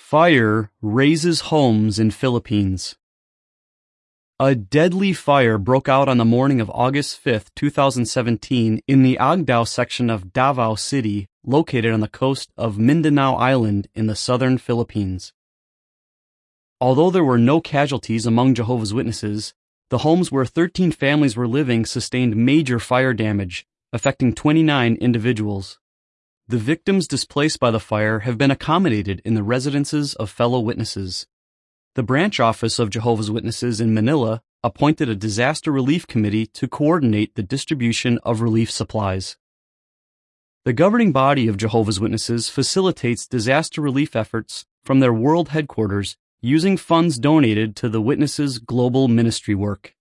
Fire razes homes in Philippines. A deadly fire broke out on the morning of August 5, 2017 in the Agdao section of Davao City, located on the coast of Mindanao Island in the southern Philippines. Although there were no casualties among Jehovah's Witnesses, the homes where 13 families were living sustained major fire damage, affecting 29 individuals. The victims displaced by the fire have been accommodated in the residences of fellow witnesses. The branch office of Jehovah's Witnesses in Manila appointed a disaster relief committee to coordinate the distribution of relief supplies. The governing body of Jehovah's Witnesses facilitates disaster relief efforts from their world headquarters using funds donated to the Witnesses' global ministry work.